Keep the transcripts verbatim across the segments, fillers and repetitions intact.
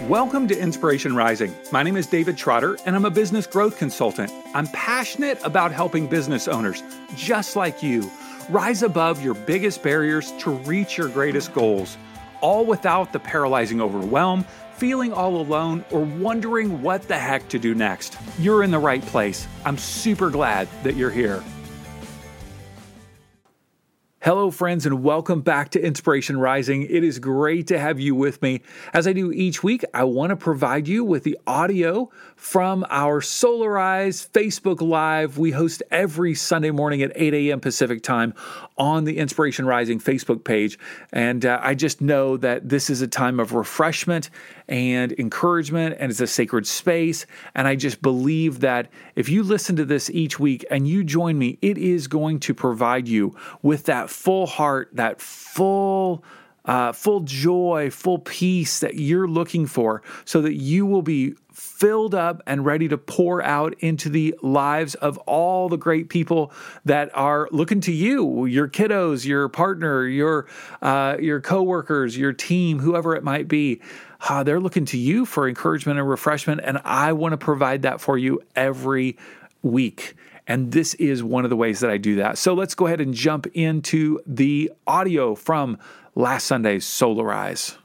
Welcome to Inspiration Rising. My name is David Trotter, and I'm a business growth consultant. I'm passionate about helping business owners, just like you, rise above your biggest barriers to reach your greatest goals, all without the paralyzing overwhelm, feeling all alone, or wondering what the heck to do next. You're in the right place. I'm super glad that you're here. Hello, friends, and welcome back to Inspiration Rising. It is great to have you with me. As I do each week, I want to provide you with the audio from our Solarize Facebook Live we host every Sunday morning at eight a.m. Pacific time on the Inspiration Rising Facebook page. And uh, I just know that this is a time of refreshment and encouragement, and it's a sacred space. And I just believe that if you listen to this each week and you join me, it is going to provide you with that full heart, that full uh, full joy, full peace that you're looking for, so that you will be filled up and ready to pour out into the lives of all the great people that are looking to you, your kiddos, your partner, your uh, your coworkers, your team, whoever it might be. Uh, they're looking to you for encouragement and refreshment, and I want to provide that for you every week. And this is one of the ways that I do that. So let's go ahead and jump into the audio from last Sunday's Solarize.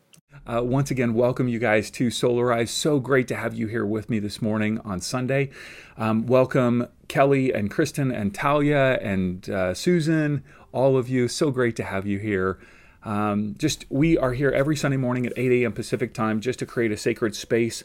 Uh, once again, welcome you guys to Solarize. So great to have you here with me this morning on Sunday. Um, welcome Kelly and Kristen and Talia and uh, Susan, all of you. So great to have you here. Um, just we are here every Sunday morning at eight a.m. Pacific time just to create a sacred space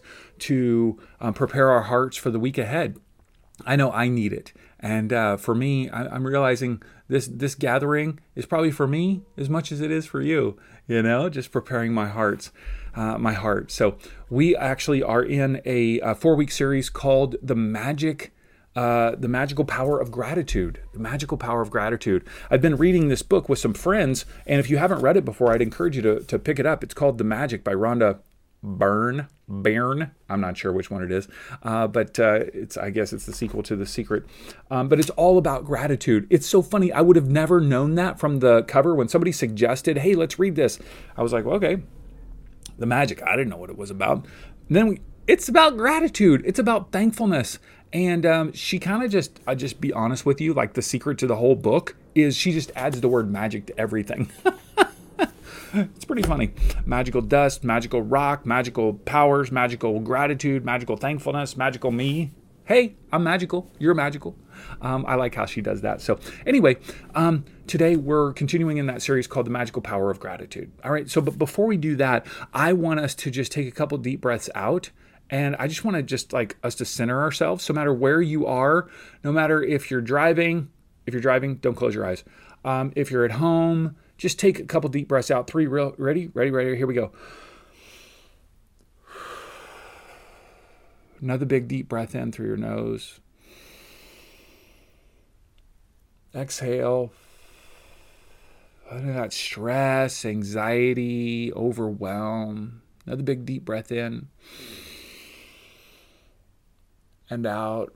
to um, prepare our hearts for the week ahead. I know I need it. And uh, for me, I, I'm realizing this this gathering is probably for me as much as it is for you, you know, just preparing my hearts, uh, my heart. So we actually are in a, a four-week series called The Magic Uh, the Magical Power of Gratitude. The Magical Power of Gratitude. I've been reading this book with some friends, and if you haven't read it before, I'd encourage you to, to pick it up. It's called The Magic by Rhonda Byrne. Byrne. I'm not sure which one it is, uh, but uh, it's I guess it's the sequel to The Secret. Um, but it's all about gratitude. It's so funny. I would have never known that from the cover. When somebody suggested, hey, let's read this, I was like, well, okay. The Magic. I didn't know what it was about. And then we, it's about gratitude. It's about thankfulness. And um, she kind of just, I'll just be honest with you, like the secret to the whole book is she just adds the word magic to everything. It's pretty funny. Magical dust, magical rock, magical powers, magical gratitude, magical thankfulness, magical me. Hey, I'm magical. You're magical. Um, I like how she does that. So anyway, um, today we're continuing in that series called The Magical Power of Gratitude. All right. So but before we do that, I want us to just take a couple deep breaths out. And I just want to just like us to center ourselves. So no matter where you are, no matter if you're driving, if you're driving, don't close your eyes. Um, if you're at home, just take a couple deep breaths out. Three real, ready, ready, ready. Here we go. Another big deep breath in through your nose. Exhale. Letting that stress, anxiety, overwhelm. Another big deep breath in. And out.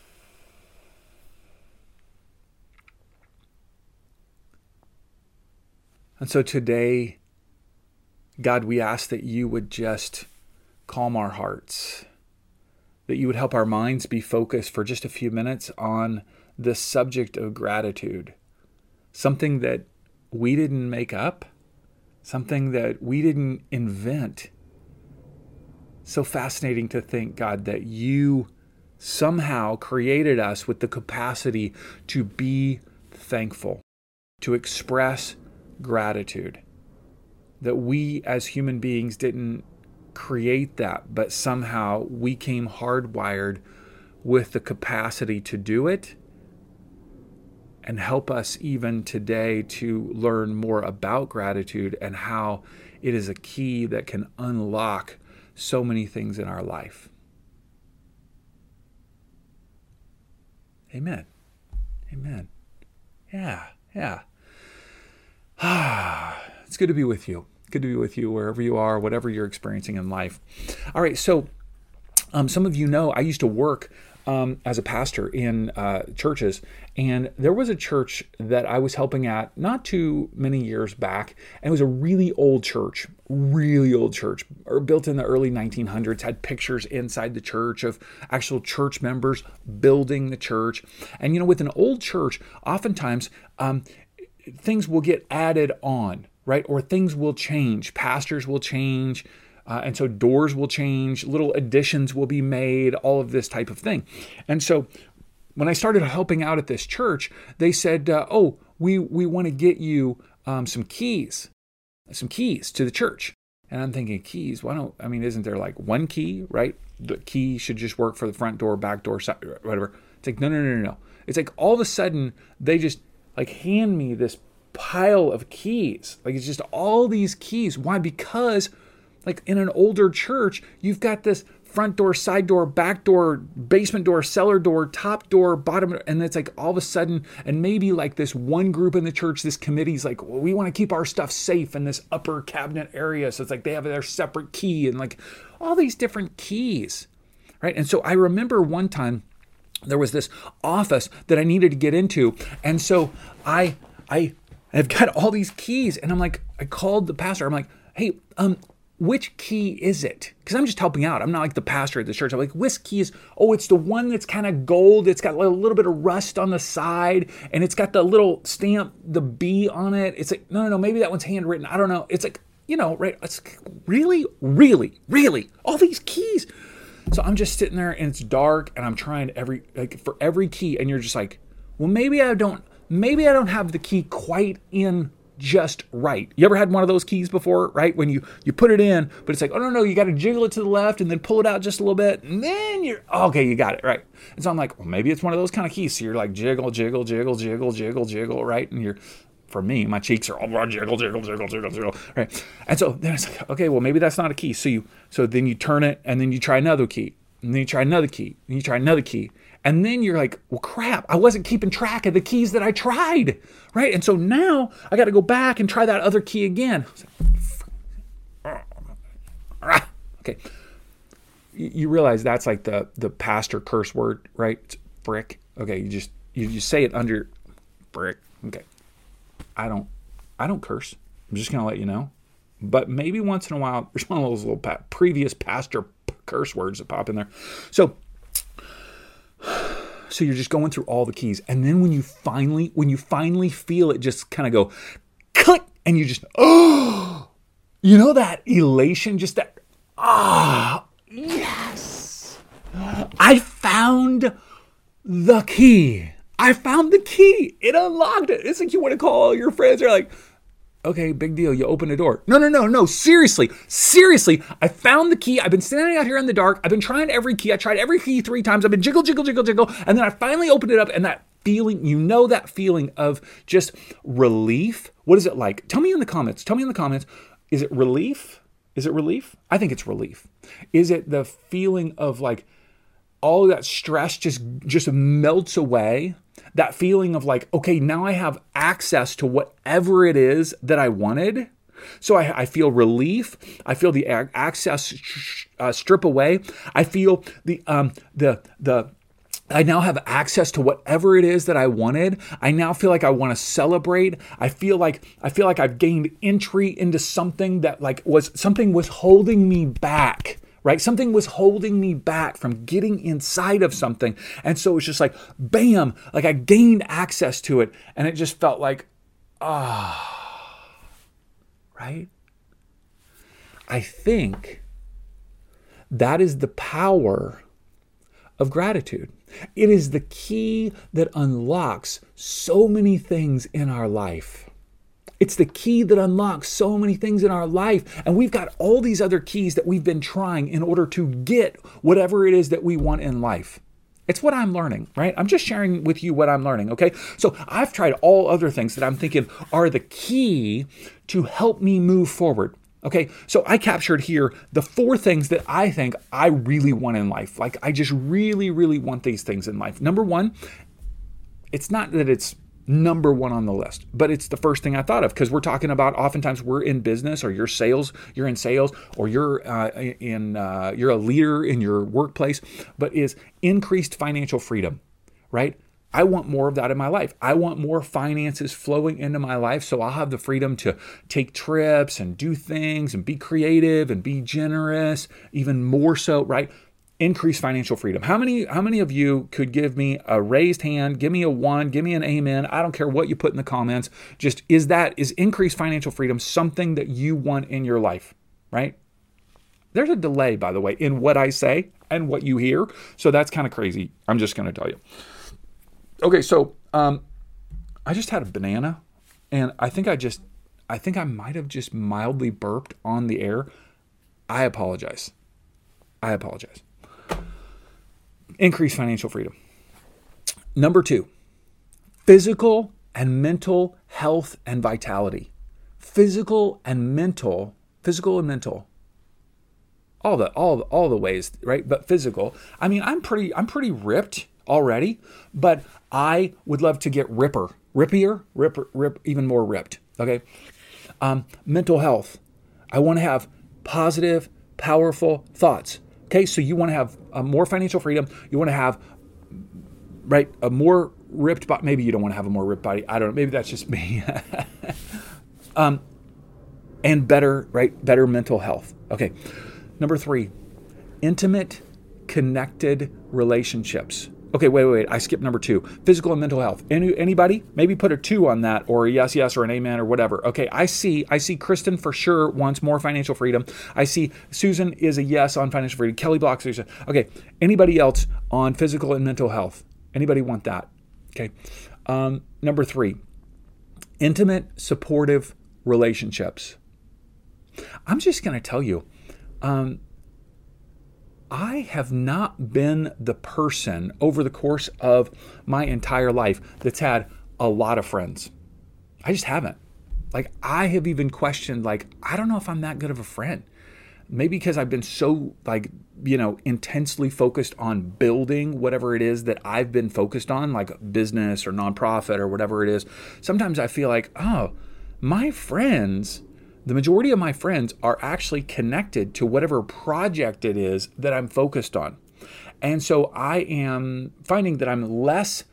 And so today, God, we ask that you would just calm our hearts, that you would help our minds be focused for just a few minutes on the subject of gratitude, something that we didn't make up, something that we didn't invent. So fascinating to think, God, that you somehow created us with the capacity to be thankful, to express gratitude, that we as human beings didn't create that, but somehow we came hardwired with the capacity to do it, and help us even today to learn more about gratitude and how it is a key that can unlock so many things in our life. Amen. Amen. Yeah, yeah. Ah, it's good to be with you. Good to be with you wherever you are, whatever you're experiencing in life. All right, so um, some of you know I used to work um, as a pastor in uh, churches, and there was a church that I was helping at not too many years back, and it was a really old church, really old church, or built in the early nineteen hundreds, had pictures inside the church of actual church members building the church. And, you know, with an old church, oftentimes um, things will get added on, right? Or things will change. Pastors will change. Uh, and so doors will change, little additions will be made, all of this type of thing. And so when I started helping out at this church, they said, uh, oh, we, we want to get you um, some keys, some keys to the church. And I'm thinking, keys, why don't, I mean, isn't there like one key, right? The key should just work for the front door, back door, side, whatever. It's like, no, no, no, no, no. It's like all of a sudden they just like hand me this pile of keys. Like it's just all these keys. Why? Because like in an older church, you've got this front door, side door, back door, basement door, cellar door, top door, bottom, and it's like all of a sudden, and maybe like this one group in the church, this committee's like, well, we want to keep our stuff safe in this upper cabinet area. So it's like they have their separate key and like all these different keys, right? And so I remember one time there was this office that I needed to get into. And so I, I, I've got all these keys and I'm like, I called the pastor. I'm like, hey, um, which key is it? Because I'm just helping out. I'm not like the pastor at the church. I'm like, which key is, oh, it's the one that's kind of gold. It's got a little bit of rust on the side and it's got the little stamp, the B on it. It's like, no, no, no, maybe that one's handwritten. I don't know. It's like, you know, right? It's really, really, really, all these keys. So I'm just sitting there and it's dark and I'm trying every, like for every key. And you're just like, well, maybe I don't, maybe I don't have the key quite in just right. You ever had one of those keys before, right? When you, you put it in, but it's like, oh, no, no, you got to jiggle it to the left and then pull it out just a little bit. And then you're, okay, you got it, right? And so I'm like, well, maybe it's one of those kind of keys. So you're like jiggle, jiggle, jiggle, jiggle, jiggle, jiggle, right? And you're, for me, my cheeks are all jiggle, jiggle, jiggle, jiggle, jiggle, right? And so then it's like, okay, well, maybe that's not a key. So you, so then you turn it and then you try another key and then you try another key and you try another key. And then you're like, well, crap, I wasn't keeping track of the keys that I tried, right? And so now I got to go back and try that other key again. Okay. You realize that's like the, the pastor curse word, right? It's brick. Okay. You just, you just say it under brick. Okay. I don't, I don't curse. I'm just going to let you know. But maybe once in a while, there's one of those little pa- previous pastor curse words that pop in there. So, So you're just going through all the keys. And then when you finally, when you finally feel it just kind of go click and you just, oh, you know, that elation, just that, ah, yes, I found the key. I found the key. It unlocked it. It's like you want to call all your friends. They're like, okay, big deal. You open the door. No, no, no, no. Seriously. Seriously. I found the key. I've been standing out here in the dark. I've been trying every key. I tried every key three times. I've been jiggle, jiggle, jiggle, jiggle. And then I finally opened it up and that feeling, you know, that feeling of just relief. What is it like? Tell me in the comments. Tell me in the comments. Is it relief? Is it relief? I think it's relief. Is it the feeling of like all of that stress just, just melts away? That feeling of like, okay, now I have access to whatever it is that I wanted. So I, I feel relief. I feel the access uh, strip away. I feel the um the the. I now have access to whatever it is that I wanted. I now feel like I want to celebrate. I feel like I feel like I've gained entry into something that like was something was holding me back. Right? Something was holding me back from getting inside of something. And so it's just like, bam, like I gained access to it. And it just felt like, ah, right? I think that is the power of gratitude. It is the key that unlocks so many things in our life. It's the key that unlocks so many things in our life. And we've got all these other keys that we've been trying in order to get whatever it is that we want in life. It's what I'm learning, right? I'm just sharing with you what I'm learning, okay? So I've tried all other things that I'm thinking are the key to help me move forward. Okay, so I captured here the four things that I think I really want in life. Like I just really, really want these things in life. Number one, it's not that it's number one on the list, but it's the first thing I thought of because we're talking about oftentimes we're in business or you're sales, you're in sales or you're uh, in uh, you're a leader in your workplace, but is increased financial freedom, right? I want more of that in my life. I want more finances flowing into my life so I'll have the freedom to take trips and do things and be creative and be generous, even more so, right? Increase financial freedom. How many how many of you could give me a raised hand, give me a one, give me an amen? I don't care what you put in the comments. Just is that is increased financial freedom something that you want in your life, right? There's a delay, by the way, in what I say and what you hear. So that's kind of crazy. I'm just going to tell you. Okay, so um, I just had a banana and I think I just I think I might have just mildly burped on the air. I apologize. I apologize. Increase financial freedom. Number two, physical and mental health and vitality. Physical and mental, physical and mental. All the all all the ways, right? But physical. I mean, I'm pretty I'm pretty ripped already, but I would love to get ripper, rippier, ripper, rip, even more ripped. Okay. Um, mental health. I want to have positive, powerful thoughts. Okay, so you want to have uh, more financial freedom. You want to have, right, a more ripped body. Maybe you don't want to have a more ripped body. I don't know. Maybe that's just me. um, and better, right, better mental health. Okay, number three, intimate, connected relationships. Okay, wait, wait, wait. I skipped number two. Physical and mental health. Any, anybody? Maybe put a two on that or a yes, yes, or an amen or whatever. Okay, I see. I see Kristen for sure wants more financial freedom. I see Susan is a yes on financial freedom. Kelly Block, Susan. Okay, anybody else on physical and mental health? Anybody want that? Okay. Um, number three, intimate, supportive relationships. I'm just going to tell you, um, I have not been the person over the course of my entire life that's had a lot of friends. I just haven't. Like, I have even questioned, like, I don't know if I'm that good of a friend. Maybe because I've been so, like, you know, intensely focused on building whatever it is that I've been focused on, like business or nonprofit or whatever it is. Sometimes I feel like, oh, my friends... The majority of my friends are actually connected to whatever project it is that I'm focused on. And so I am finding that I'm less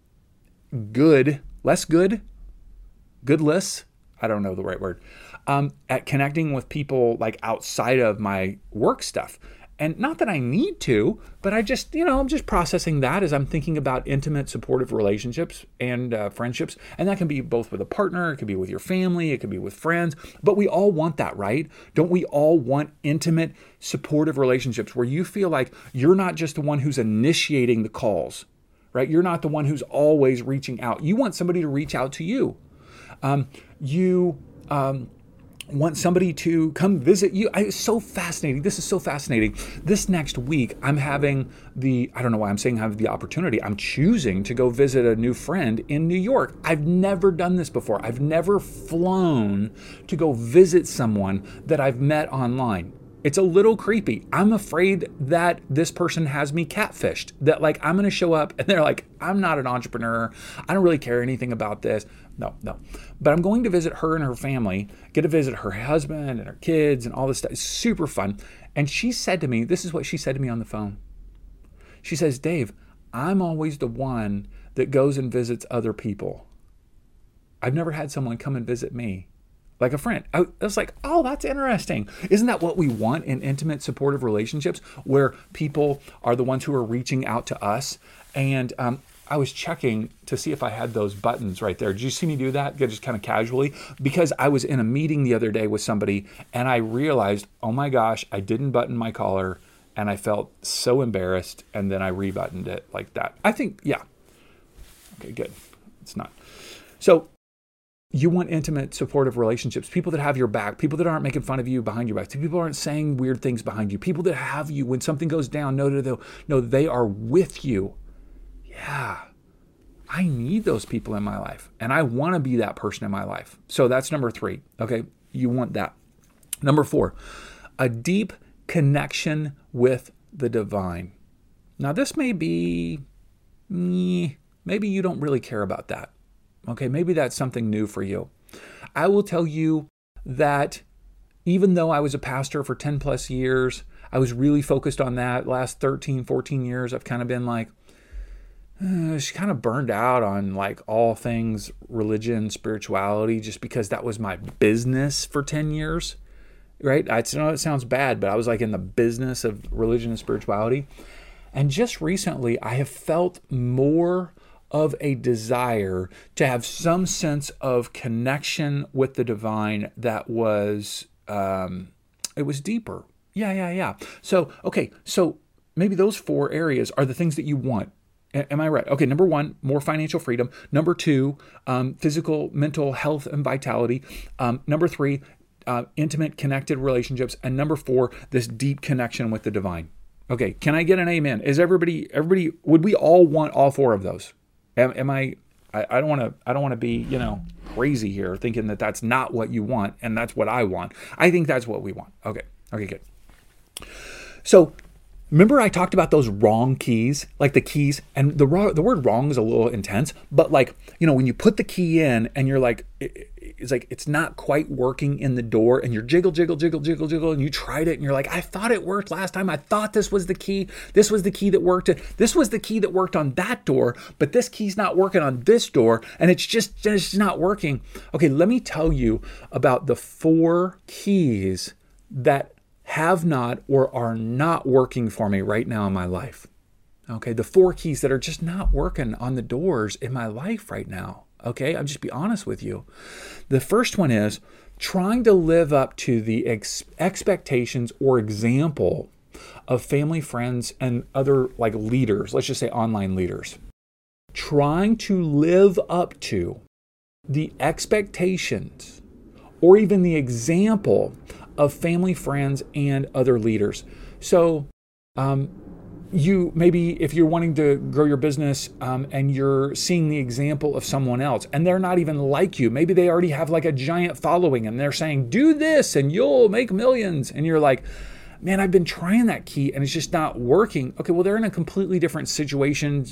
good, less good, goodless, I don't know the right word, um, at connecting with people like outside of my work stuff. And not that I need to, but I just, you know, I'm just processing that as I'm thinking about intimate, supportive relationships and uh, friendships. And that can be both with a partner, it could be with your family, it could be with friends. But we all want that, right? Don't we all want intimate, supportive relationships where you feel like you're not just the one who's initiating the calls, right? You're not the one who's always reaching out. You want somebody to reach out to you. Um, you... Um, want somebody to come visit you. I, it's so fascinating. This is so fascinating. This next week, I'm having the, I don't know why I'm saying have the opportunity. I'm choosing to go visit a new friend in New York. I've never done this before. I've never flown to go visit someone that I've met online. It's a little creepy. I'm afraid that this person has me catfished, that like I'm going to show up and they're like, I'm not an entrepreneur. I don't really care anything about this. No, no. But I'm going to visit her and her family, get to visit her husband and her kids and all this stuff. It's super fun. And she said to me, this is what she said to me on the phone. She says, Dave, I'm always the one that goes and visits other people. I've never had someone come and visit me. Like a friend. I was like, oh, that's interesting. Isn't that what we want in intimate, supportive relationships where people are the ones who are reaching out to us? And um, I was checking to see if I had those buttons right there. Did you see me do that? Just kind of casually? Because I was in a meeting the other day with somebody and I realized, oh my gosh, I didn't button my collar and I felt so embarrassed. And then I rebuttoned it like that. I think, yeah. Okay, good. It's not. So, you want intimate, supportive relationships, people that have your back, people that aren't making fun of you behind your back, people aren't saying weird things behind you, people that have you when something goes down, know that no, they are with you. Yeah, I need those people in my life, and I want to be that person in my life. So that's number three, okay? You want that. Number four, a deep connection with the divine. Now, this may be, maybe you don't really care about that. Okay, maybe that's something new for you. I will tell you that even though I was a pastor for ten plus years, I was really focused on that. Last thirteen, fourteen years, I've kind of been like, uh, just kind of burned out on like all things religion, spirituality, just because that was my business for ten years, right? I know it sounds bad, but I was like in the business of religion and spirituality. And just recently, I have felt more of a desire to have some sense of connection with the divine that was, um, it was deeper. Yeah, yeah, yeah. So, okay, so maybe those four areas are the things that you want. A- Am I right? Okay, number one, more financial freedom. Number two, um, physical, mental health and vitality. Um, number three, uh, intimate, connected relationships. And number four, this deep connection with the divine. Okay, can I get an amen? Is everybody, everybody, would we all want all four of those? Am, am I, I, I don't want to, I don't want to be, you know, crazy here thinking that that's not what you want and that's what I want. I think that's what we want. Okay, okay, good. So remember I talked about those wrong keys, like the keys, and the wrong, the word wrong is a little intense, but like, you know, when you put the key in and you're like, it, it's like, it's not quite working in the door and you're jiggle, jiggle, jiggle, jiggle, jiggle, and you tried it and you're like, I thought it worked last time. I thought this was the key. This was the key that worked. This was the key that worked on that door, but this key's not working on this door and it's just, it's not working. Okay, let me tell you about the four keys that have not or are not working for me right now in my life. Okay, the four keys that are just not working on the doors in my life right now. Okay, I'll just be honest with you. The first one is trying to live up to the ex- expectations or example of family, friends, and other like leaders, let's just say online leaders. Trying to live up to the expectations or even the example of family, friends, and other leaders. So, um, you maybe if you're wanting to grow your business um, and you're seeing the example of someone else and they're not even like you, maybe they already have like a giant following and they're saying, do this and you'll make millions. And you're like, man, I've been trying that key and it's just not working. Okay, well, they're in a completely different situation,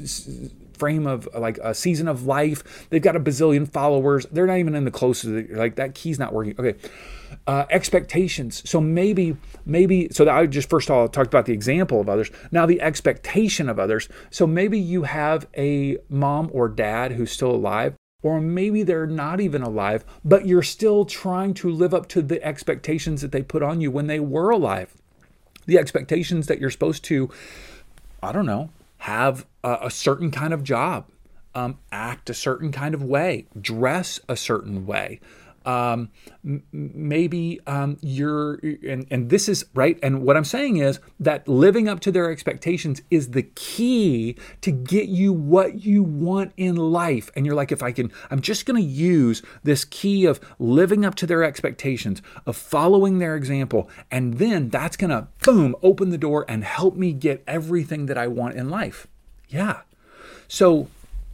frame of like a season of life. They've got a bazillion followers. They're not even in the closest, like that key's not working. Okay. Uh, expectations. So maybe, maybe, so that I just first of all talked about the example of others. Now the expectation of others. So maybe you have a mom or dad who's still alive, or maybe they're not even alive, but you're still trying to live up to the expectations that they put on you when they were alive. The expectations that you're supposed to, I don't know, have a, a certain kind of job, um, act a certain kind of way, dress a certain way. Um, m- maybe um, you're, and, and this is right. And what I'm saying is that living up to their expectations is the key to get you what you want in life. And you're like, if I can, I'm just going to use this key of living up to their expectations, of following their example. And then that's going to, boom, open the door and help me get everything that I want in life. Yeah. So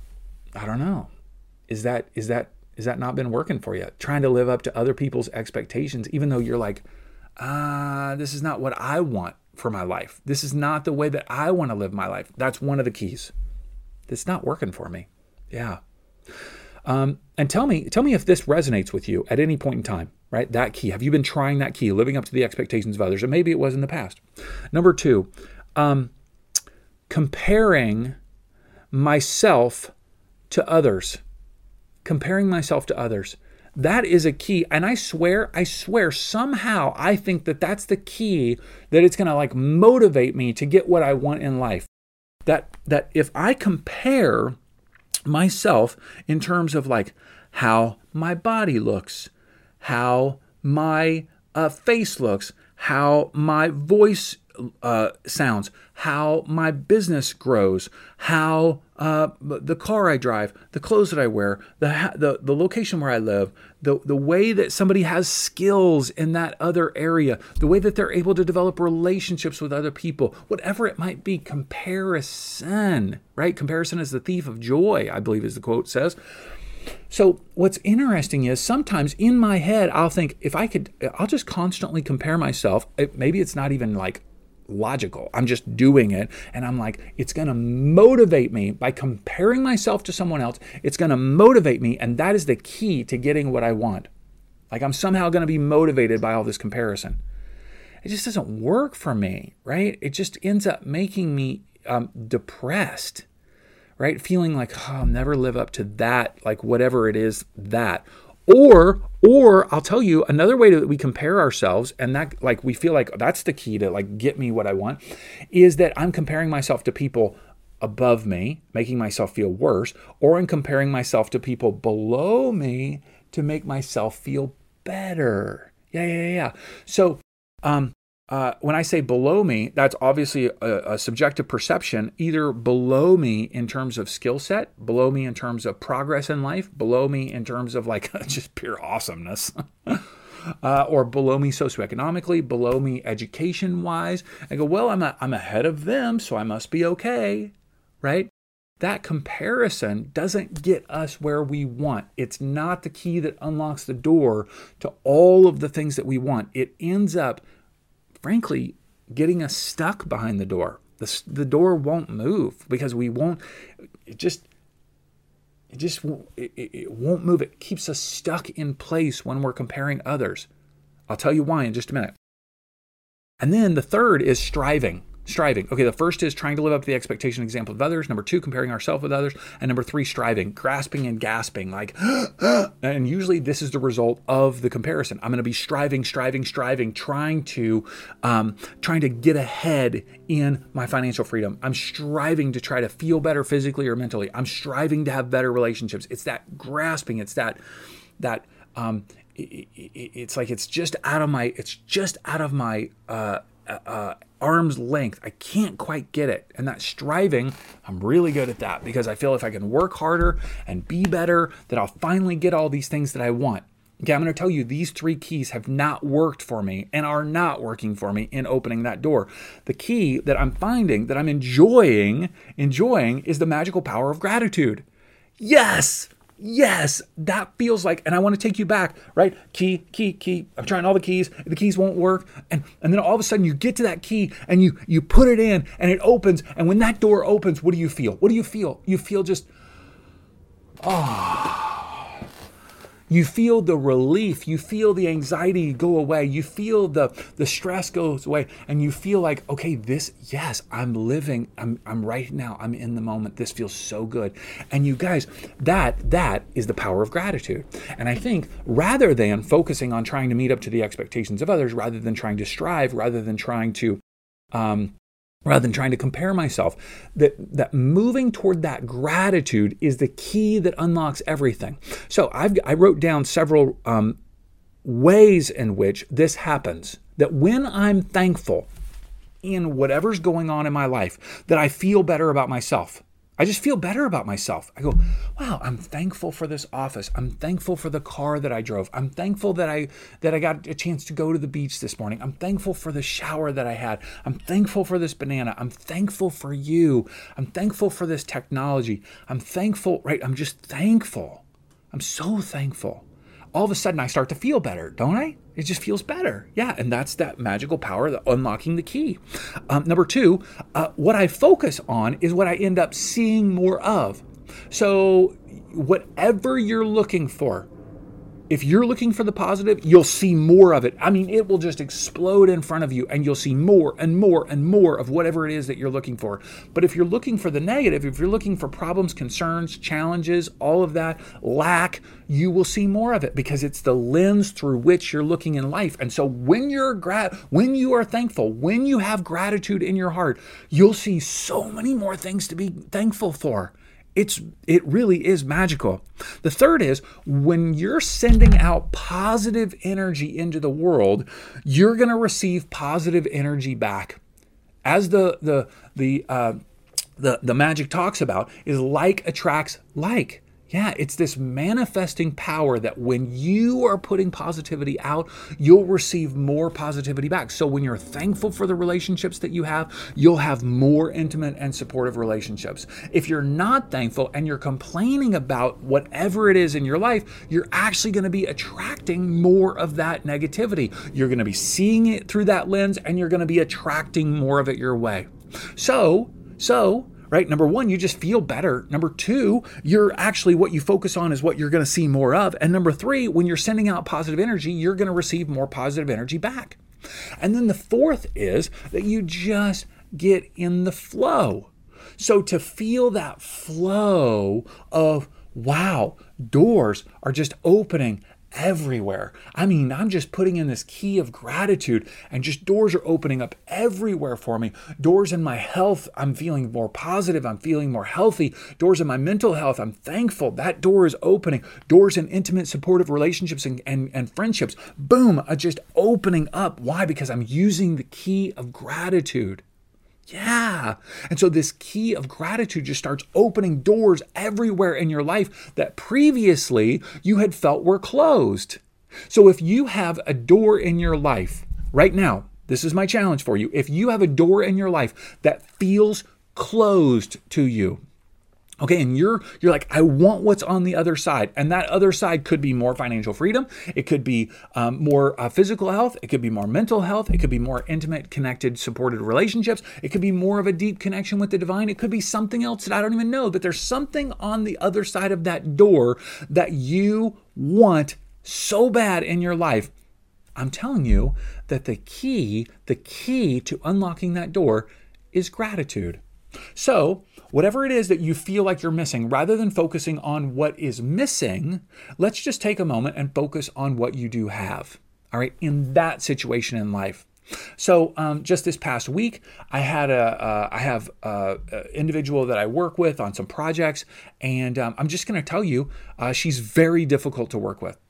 I don't know. Is that, is that, Is that not been working for you? Trying to live up to other people's expectations, even though you're like, ah, this is not what I want for my life. This is not the way that I want to live my life. That's one of the keys. It's not working for me. Yeah. Um, and tell me, tell me if this resonates with you at any point in time, right? That key. Have you been trying that key, living up to the expectations of others? And maybe it was in the past. Number two, um, comparing myself to others. Comparing myself to others. That is a key. And I swear, I swear somehow I think that that's the key, that it's going to like motivate me to get what I want in life. That, that if I compare myself in terms of like how my body looks, how my uh, face looks, how my voice uh, sounds, how my business grows, how uh, the car I drive, the clothes that I wear, the, the the location where I live, the the way that somebody has skills in that other area, the way that they're able to develop relationships with other people, whatever it might be, comparison, right? Comparison is the thief of joy, I believe as the quote says. So what's interesting is sometimes in my head, I'll think if I could, I'll just constantly compare myself. It, maybe it's not even like logical. I'm just doing it. And I'm like, it's going to motivate me by comparing myself to someone else. It's going to motivate me. And that is the key to getting what I want. Like I'm somehow going to be motivated by all this comparison. It just doesn't work for me, right? It just ends up making me um, depressed, right? Feeling like, oh, I'll never live up to that, like whatever it is that. Or, or I'll tell you another way that we compare ourselves, and that like we feel like that's the key to like get me what I want, is that I'm comparing myself to people above me, making myself feel worse, or I'm comparing myself to people below me to make myself feel better. Yeah, yeah, yeah. So, um, Uh, when I say below me, that's obviously a, a subjective perception, either below me in terms of skill set, below me in terms of progress in life, below me in terms of like just pure awesomeness, uh, or below me socioeconomically, below me education-wise. I go, well, I'm a, I'm ahead of them, so I must be okay, right? That comparison doesn't get us where we want. It's not the key that unlocks the door to all of the things that we want. It ends up frankly, getting us stuck behind the door. The, the door won't move because we won't, it just, it just won't, it, it won't move. It keeps us stuck in place when we're comparing others. I'll tell you why in just a minute. And then the third is striving. Striving. Okay, the first is trying to live up to the expectation and example of others. Number two, comparing ourselves with others. And number three, striving, grasping and gasping. Like, and usually this is the result of the comparison. I'm going to be striving, striving, striving, trying to, um, trying to get ahead in my financial freedom. I'm striving to try to feel better physically or mentally. I'm striving to have better relationships. It's that grasping. It's that, that, um, it, it, it's like it's just out of my. It's just out of my. Uh, uh, arm's length. I can't quite get it. And that striving, I'm really good at that because I feel if I can work harder and be better, that I'll finally get all these things that I want. Okay, I'm going to tell you these three keys have not worked for me and are not working for me in opening that door. The key that I'm finding that I'm enjoying, enjoying is the magical power of gratitude. Yes! Yes, that feels like, and I want to take you back, right? Key, key, key. I'm trying all the keys. The keys won't work. And, and then all of a sudden you get to that key and you, you put it in and it opens. And when that door opens, what do you feel? What do you feel? You feel just, oh, you feel the relief. You feel the anxiety go away. You feel the, the stress goes away and you feel like, okay, this, yes, I'm living. I'm, I'm right now. I'm in the moment. This feels so good. And you guys, that, that is the power of gratitude. And I think rather than focusing on trying to meet up to the expectations of others, rather than trying to strive, rather than trying to, um, rather than trying to compare myself, that, that moving toward that gratitude is the key that unlocks everything. So I've, I wrote down several um, ways in which this happens, that when I'm thankful in whatever's going on in my life, that I feel better about myself. I just feel better about myself. I go, wow, I'm thankful for this office. I'm thankful for the car that I drove. I'm thankful that I that I got a chance to go to the beach this morning. I'm thankful for the shower that I had. I'm thankful for this banana. I'm thankful for you. I'm thankful for this technology. I'm thankful, right? I'm just thankful. I'm so thankful. All of a sudden I start to feel better, don't I? It just feels better. Yeah, and that's that magical power, the unlocking the key. Um, number two, uh, what I focus on is what I end up seeing more of. So whatever you're looking for, if you're looking for the positive, you'll see more of it. I mean, it will just explode in front of you and you'll see more and more and more of whatever it is that you're looking for. But if you're looking for the negative, if you're looking for problems, concerns, challenges, all of that, lack, you will see more of it because it's the lens through which you're looking in life. And so when you're gra- when you are thankful, when you have gratitude in your heart, you'll see so many more things to be thankful for. It's it really is magical. The third is when you're sending out positive energy into the world, you're going to receive positive energy back. As the the the uh, the the magic talks about, is like attracts like. Yeah, it's this manifesting power that when you are putting positivity out, you'll receive more positivity back. So when you're thankful for the relationships that you have, you'll have more intimate and supportive relationships. If you're not thankful and you're complaining about whatever it is in your life, you're actually going to be attracting more of that negativity. You're going to be seeing it through that lens, and you're going to be attracting more of it your way. So, so, right? Number one, you just feel better. Number two, you're actually, what you focus on is what you're going to see more of. And number three, when you're sending out positive energy, you're going to receive more positive energy back. And then the fourth is that you just get in the flow. So to feel that flow of, wow, doors are just opening everywhere. I mean, I'm just putting in this key of gratitude, and just doors are opening up everywhere for me. Doors in my health, I'm feeling more positive. I'm feeling more healthy. Doors in my mental health, I'm thankful. That door is opening. Doors in intimate, supportive relationships and, and, and friendships, boom, are just opening up. Why? Because I'm using the key of gratitude. Yeah. And so this key of gratitude just starts opening doors everywhere in your life that previously you had felt were closed. So if you have a door in your life right now, this is my challenge for you. If you have a door in your life that feels closed to you, okay, and you're you're like, I want what's on the other side. And that other side could be more financial freedom. It could be um, more uh, physical health. It could be more mental health. It could be more intimate, connected, supported relationships. It could be more of a deep connection with the divine. It could be something else that I don't even know. But there's something on the other side of that door that you want so bad in your life. I'm telling you that the key, the key to unlocking that door is gratitude. So whatever it is that you feel like you're missing, rather than focusing on what is missing, let's just take a moment and focus on what you do have, all right, in that situation in life. So um, just this past week, I had a, uh, I have a, a individual that I work with on some projects, and um, I'm just going to tell you, uh, she's very difficult to work with.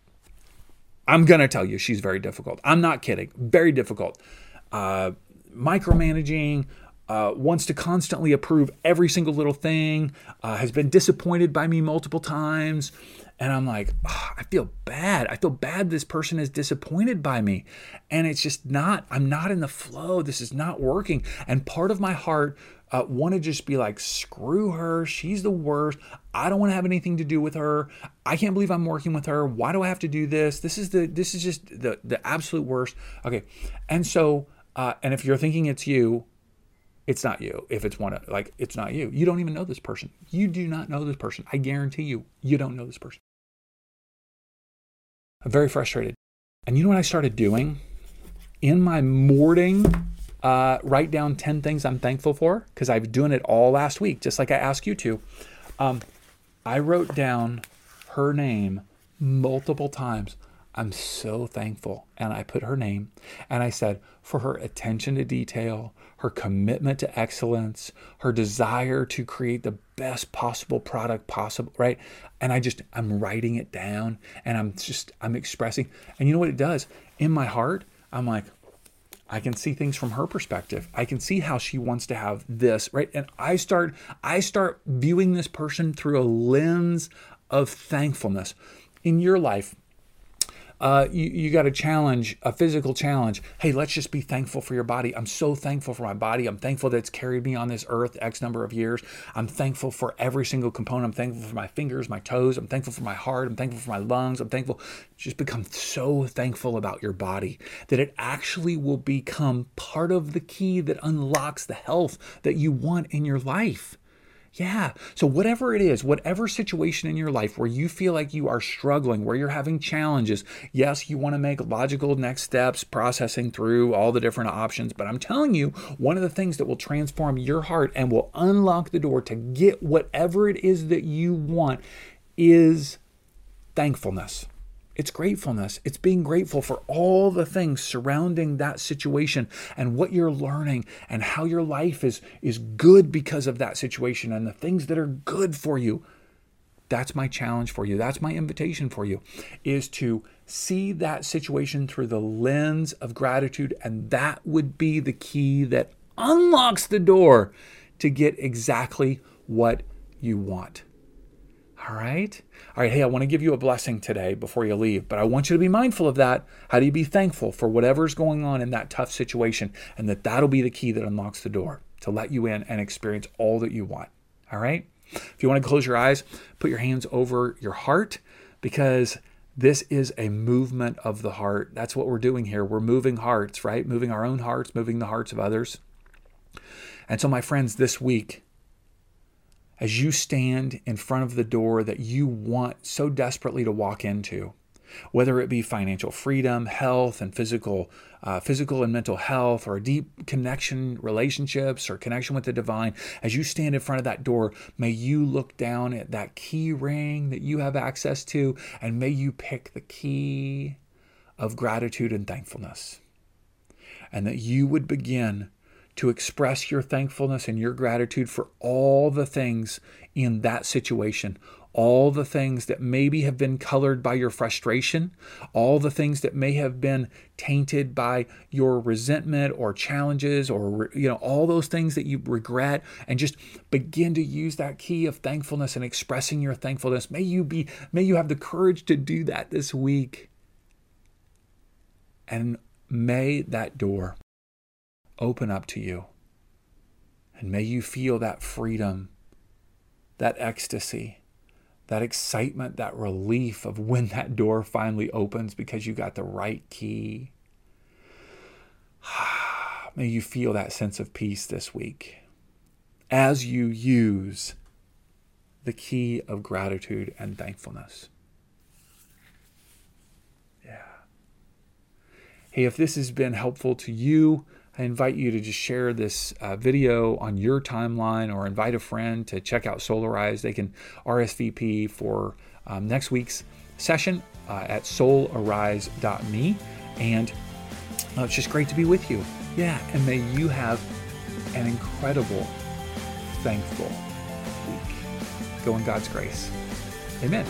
I'm going to tell you she's very difficult. I'm not kidding. Very difficult. Uh, micromanaging, Uh, wants to constantly approve every single little thing, uh, has been disappointed by me multiple times. And I'm like, oh, I feel bad. I feel bad this person is disappointed by me. And it's just not, I'm not in the flow. This is not working. And part of my heart uh, want to just be like, screw her. She's the worst. I don't want to have anything to do with her. I can't believe I'm working with her. Why do I have to do this? This is the, this is just the, the absolute worst. Okay. And so, uh, and if you're thinking it's you, it's not you. If it's one of, like, it's not you. You don't even know this person. You do not know this person. I guarantee you, you don't know this person. I'm very frustrated. And you know what I started doing? In my morning, uh, write down ten things I'm thankful for, because I've been doing it all last week, just like I asked you to. Um, I wrote down her name multiple times. I'm so thankful. And I put her name, and I said, for her attention to detail, her commitment to excellence, her desire to create the best possible product possible, right? And I just, I'm writing it down, and I'm just, I'm expressing. And you know what it does? In my heart, I'm like, I can see things from her perspective. I can see how she wants to have this, right? And I start, I start viewing this person through a lens of thankfulness. In your life, Uh, you, you got a challenge, a physical challenge. Hey, let's just be thankful for your body. I'm so thankful for my body. I'm thankful that it's carried me on this earth X number of years. I'm thankful for every single component. I'm thankful for my fingers, my toes. I'm thankful for my heart. I'm thankful for my lungs. I'm thankful. Just become so thankful about your body that it actually will become part of the key that unlocks the health that you want in your life. Yeah. So whatever it is, whatever situation in your life where you feel like you are struggling, where you're having challenges, yes, you want to make logical next steps, processing through all the different options. But I'm telling you, one of the things that will transform your heart and will unlock the door to get whatever it is that you want is thankfulness. It's gratefulness. It's being grateful for all the things surrounding that situation and what you're learning and how your life is, is good because of that situation and the things that are good for you. That's my challenge for you. That's my invitation for you, is to see that situation through the lens of gratitude. And that would be the key that unlocks the door to get exactly what you want. All right? All right, hey, I want to give you a blessing today before you leave, but I want you to be mindful of that. How do you be thankful for whatever's going on in that tough situation, and that that'll be the key that unlocks the door to let you in and experience all that you want. All right? If you want to close your eyes, put your hands over your heart, because this is a movement of the heart. That's what we're doing here. We're moving hearts, right? Moving our own hearts, moving the hearts of others. And so, my friends, this week, as you stand in front of the door that you want so desperately to walk into, whether it be financial freedom, health, and physical, uh, physical and mental health, or a deep connection, relationships, or connection with the divine, as you stand in front of that door, may you look down at that key ring that you have access to, and may you pick the key of gratitude and thankfulness, and that you would begin to express your thankfulness and your gratitude for all the things in that situation, all the things that maybe have been colored by your frustration, all the things that may have been tainted by your resentment or challenges, or, you know, all those things that you regret, and just begin to use that key of thankfulness and expressing your thankfulness. May you be, may you have the courage to do that this week. And may that door open up to you. And may you feel that freedom, that ecstasy, that excitement, that relief of when that door finally opens because you got the right key. May you feel that sense of peace this week as you use the key of gratitude and thankfulness. Yeah. Hey, if this has been helpful to you, I invite you to just share this uh, video on your timeline, or invite a friend to check out Solarize. They can R S V P for um, next week's session uh, at soul arise dot me. And uh, it's just great to be with you. Yeah, and may you have an incredible, thankful week. Go in God's grace. Amen.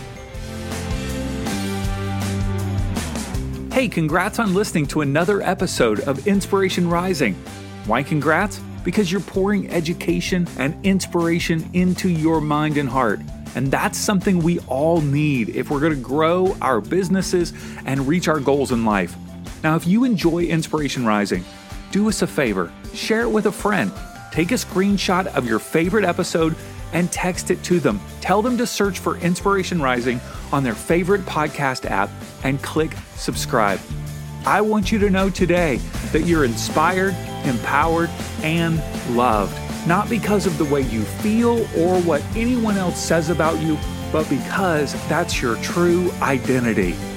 Hey, congrats on listening to another episode of Inspiration Rising. Why congrats? Because you're pouring education and inspiration into your mind and heart. And that's something we all need if we're going to grow our businesses and reach our goals in life. Now, if you enjoy Inspiration Rising, do us a favor, share it with a friend. Take a screenshot of your favorite episode and text it to them. Tell them to search for Inspiration Rising on their favorite podcast app and click subscribe. I want you to know today that you're inspired, empowered, and loved, not because of the way you feel or what anyone else says about you, but because that's your true identity.